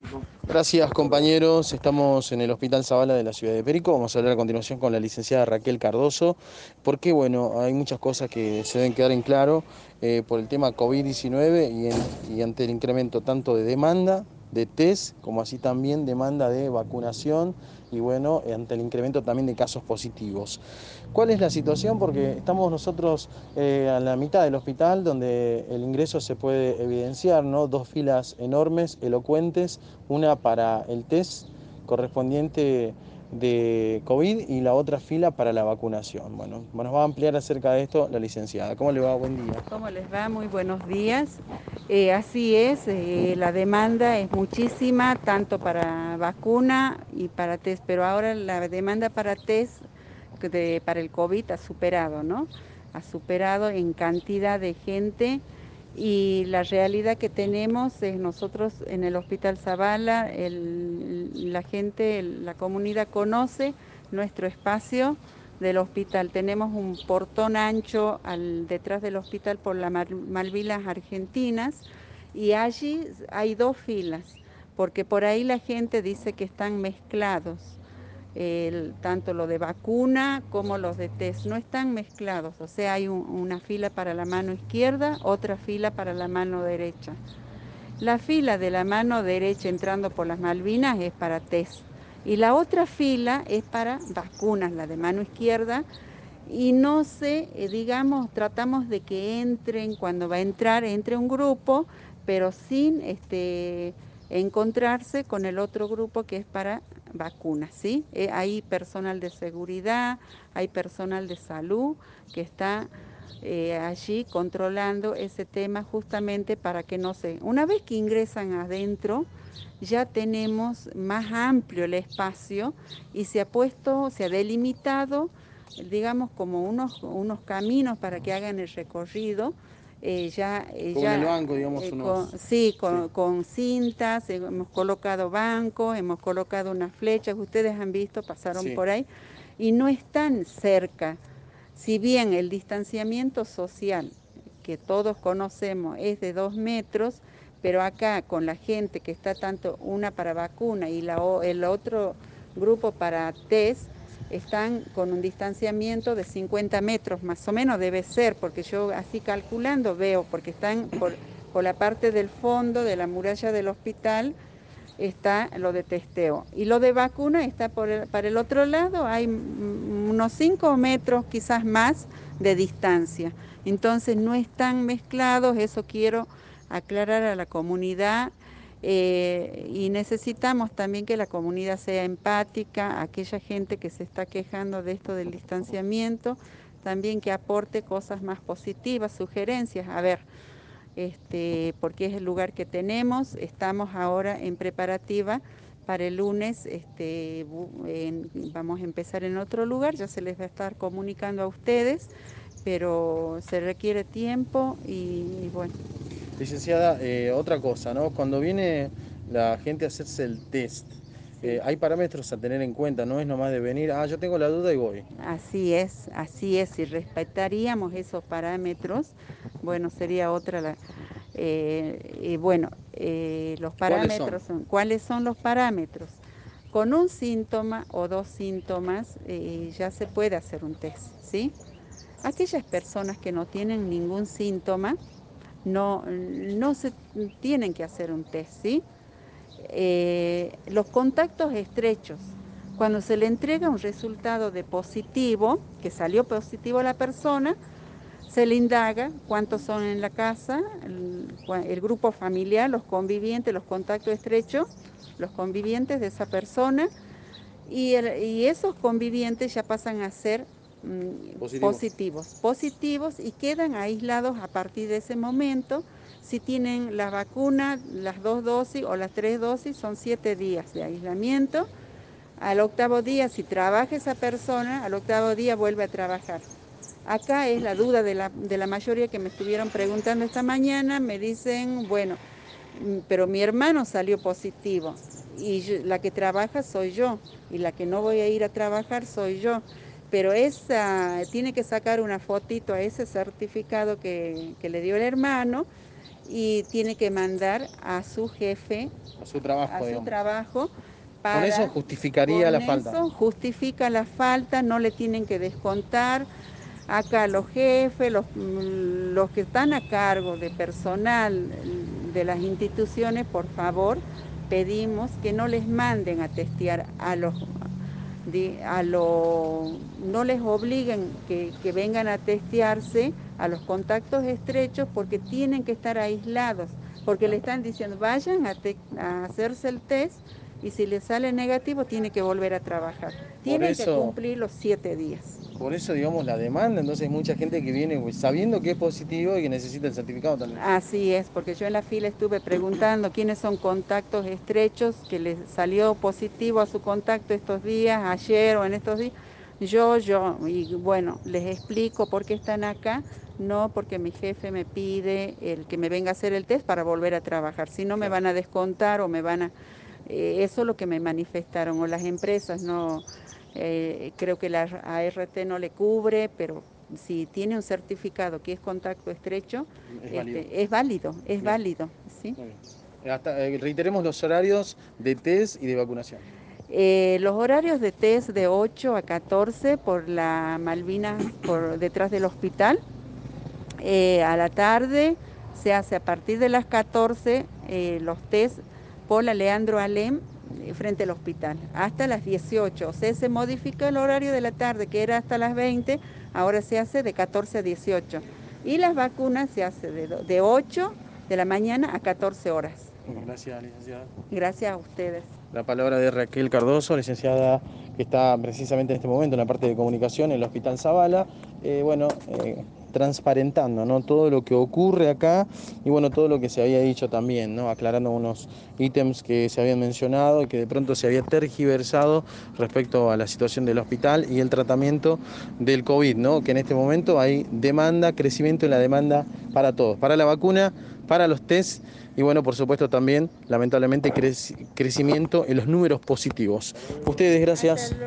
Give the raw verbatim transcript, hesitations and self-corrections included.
Gracias, compañeros. Estamos en el Hospital Zavala de la ciudad de Perico. Vamos a hablar a continuación con la licenciada Raquel Cardoso, porque bueno, hay muchas cosas que se deben quedar en claro eh, por el tema COVID diecinueve y, en- y ante el incremento tanto de demanda de test como así también demanda de vacunación y bueno, ante el incremento también de casos positivos. ¿Cuál es la situación? Porque estamos nosotros eh, a la mitad del hospital donde el ingreso se puede evidenciar, ¿no? Dos filas enormes, elocuentes, una para el test correspondiente de COVID y la otra fila para la vacunación. Bueno, nos va a ampliar acerca de esto la licenciada. ¿Cómo le va? Buen día. ¿Cómo les va? Muy buenos días. Eh, así es, eh, la demanda es muchísima, tanto para vacuna y para test, pero ahora la demanda para test de, para el COVID ha superado, ¿no? Ha superado en cantidad de gente y la realidad que tenemos es nosotros en el Hospital Zavala, el, la gente, la comunidad conoce nuestro espacio del hospital. Tenemos un portón ancho al, detrás del hospital por las Malvinas Argentinas y allí hay dos filas, porque por ahí la gente dice que están mezclados. El, tanto lo de vacuna como los de test no están mezclados, o sea, hay un, una fila para la mano izquierda, otra fila para la mano derecha. La fila de la mano derecha entrando por las Malvinas es para test y la otra fila es para vacunas, la de mano izquierda, y no sé, eh, digamos, tratamos de que entren, cuando va a entrar, entre un grupo, pero sin este, encontrarse con el otro grupo que es para vacunas, ¿sí? Eh, hay personal de seguridad, hay personal de salud que está eh, allí controlando ese tema justamente para que no se... Una vez que ingresan adentro, ya tenemos más amplio el espacio y se ha puesto, se ha delimitado, digamos, como unos, unos caminos para que hagan el recorrido. Eh, ya, eh, Como en el ya banco, digamos, eh, con, unos... sí, con, Sí, con cintas, eh, hemos colocado bancos, hemos colocado unas flechas, ustedes han visto, pasaron sí. por ahí, y no están cerca. Si bien el distanciamiento social que todos conocemos es de dos metros, pero acá con la gente que está tanto una para vacuna y la, el otro grupo para test, están con un distanciamiento de cincuenta metros, más o menos debe ser, porque yo así calculando veo, porque están por, por la parte del fondo de la muralla del hospital, está lo de testeo. Y lo de vacuna está por el, para el otro lado, hay unos cinco metros, quizás más, de distancia. Entonces no están mezclados, eso quiero aclarar a la comunidad. Eh, y necesitamos también que la comunidad sea empática, aquella gente que se está quejando de esto del distanciamiento, también que aporte cosas más positivas, sugerencias. A ver, este, porque es el lugar que tenemos. Estamos ahora en preparativa para el lunes, este, en, vamos a empezar en otro lugar, ya se les va a estar comunicando a ustedes, pero se requiere tiempo y, y bueno. Licenciada, eh, otra cosa, ¿no? Cuando viene la gente a hacerse el test, eh, Sí. hay parámetros a tener en cuenta, no es nomás de venir, ah, yo tengo la duda y voy. Así es, así es, si respetaríamos esos parámetros, bueno, sería otra la... Eh, y bueno, eh, los ¿Cuáles son? parámetros son, ¿cuáles son los parámetros? Con un síntoma o dos síntomas eh, ya se puede hacer un test, ¿sí? Aquellas personas que no tienen ningún síntoma no, no se tienen que hacer un test, ¿sí? Eh, los contactos estrechos, cuando se le entrega un resultado de positivo, que salió positivo a la persona, se le indaga cuántos son en la casa, el, el grupo familiar, los convivientes, los contactos estrechos, los convivientes de esa persona, y, el, y esos convivientes ya pasan a ser mmm, Positivos. positivos, positivos y quedan aislados a partir de ese momento. Si tienen la vacuna, las dos dosis o las tres dosis, son siete días de aislamiento. Al octavo día, si trabaja esa persona, al octavo día vuelve a trabajar. Acá es la duda de la, de la mayoría que me estuvieron preguntando esta mañana, me dicen, bueno, pero mi hermano salió positivo y yo, la que trabaja soy yo y la que no voy a ir a trabajar soy yo. Pero esa tiene que sacar una fotito a ese certificado que, que le dio el hermano y tiene que mandar a su jefe, A su trabajo, a su digamos. trabajo, para, Con eso justificaría la falta. Con eso justifica la falta, no le tienen que descontar. Acá los jefes, los, los que están a cargo de personal de las instituciones, por favor, pedimos que no les manden a testear a los, de, a los no les obliguen que, que vengan a testearse a los contactos estrechos, porque tienen que estar aislados, porque le están diciendo vayan a, te, a hacerse el test y si les sale negativo tiene que volver a trabajar. Tienen que cumplir los siete días. Por eso, digamos, la demanda, entonces hay mucha gente que viene pues, sabiendo que es positivo y que necesita el certificado también. Así es, porque yo en la fila estuve preguntando quiénes son contactos estrechos que les salió positivo a su contacto estos días, ayer o en estos días. Yo, yo, y bueno, les explico por qué están acá, no porque mi jefe me pide el que me venga a hacer el test para volver a trabajar, si no me van a descontar o me van a... Eh, eso es lo que me manifestaron, o las empresas, no, eh, creo que la A R T no le cubre, pero si tiene un certificado que es contacto estrecho, es válido, este, es válido, es válido, ¿sí? Hasta, eh, reiteremos los horarios de test y de vacunación. Eh, los horarios de test de ocho a catorce por la Malvinas, por detrás del hospital. Eh, a la tarde se hace a partir de las catorce eh, los test por la Leandro Alem eh, frente al hospital, hasta las dieciocho. O sea, se modifica el horario de la tarde, que era hasta las veinte, ahora se hace de catorce a dieciocho. Y las vacunas se hace de, de ocho de la mañana a catorce horas. Gracias, licenciada. Gracias a ustedes. La palabra de Raquel Cardoso, licenciada que está precisamente en este momento en la parte de comunicación en el Hospital Zavala, eh, bueno, eh, transparentando, ¿no?, todo lo que ocurre acá y bueno, todo lo que se había dicho también, ¿no?, aclarando unos ítems que se habían mencionado y que de pronto se había tergiversado respecto a la situación del hospital y el tratamiento del COVID, ¿no?, que en este momento hay demanda, crecimiento en la demanda para todos, para la vacuna, para los test y bueno, por supuesto también, lamentablemente, crec- crecimiento en los números positivos. Ustedes, gracias.